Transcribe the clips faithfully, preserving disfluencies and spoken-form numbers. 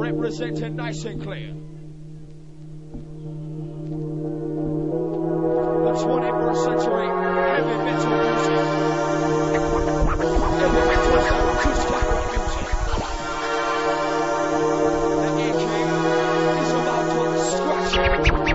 Representing nice and clear. The twenty-first century heavy metal music. Heavy metal acoustic music. The A K is about to scratch it.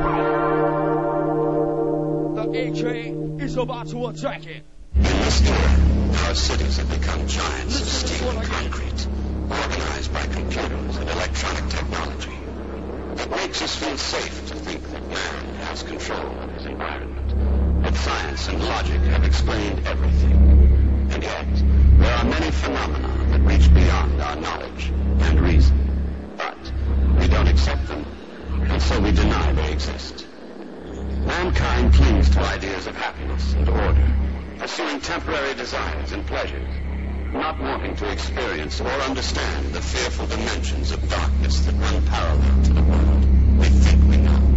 The A K is about to attack it. In this era, our cities have become giants of steel and concrete, organized by computers and electronic technology. It makes us feel safe to think that man has control of his environment, that science and logic have explained everything. And yet, there are many phenomena that reach beyond our knowledge and reason. But we don't accept them, and so we deny they exist. Mankind clings to ideas of happiness and order, pursuing temporary desires and pleasures, not wanting to experience or understand the fearful dimensions of darkness that run parallel to the world we think we know.